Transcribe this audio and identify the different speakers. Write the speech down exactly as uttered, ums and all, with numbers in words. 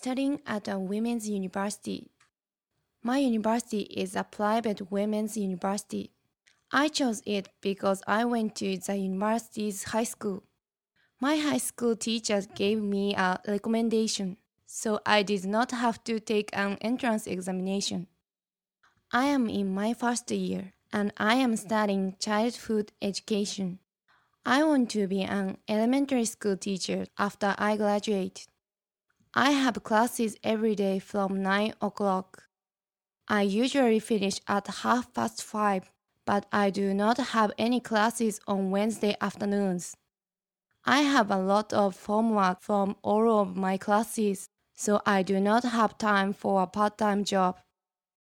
Speaker 1: studying at a women's university. My university is a private women's university. I chose it because I went to the university's high school. My high school teacher gave me a recommendation, so I did not have to take an entrance examination. I am in my first year, and I am studying childhood education. I want to be an elementary school teacher after I graduate. I have classes every day from nine o'clock. I usually finish at half past five, but I do not have any classes on Wednesday afternoons. I have a lot of homework from all of my classes, so I do not have time for a part-time job.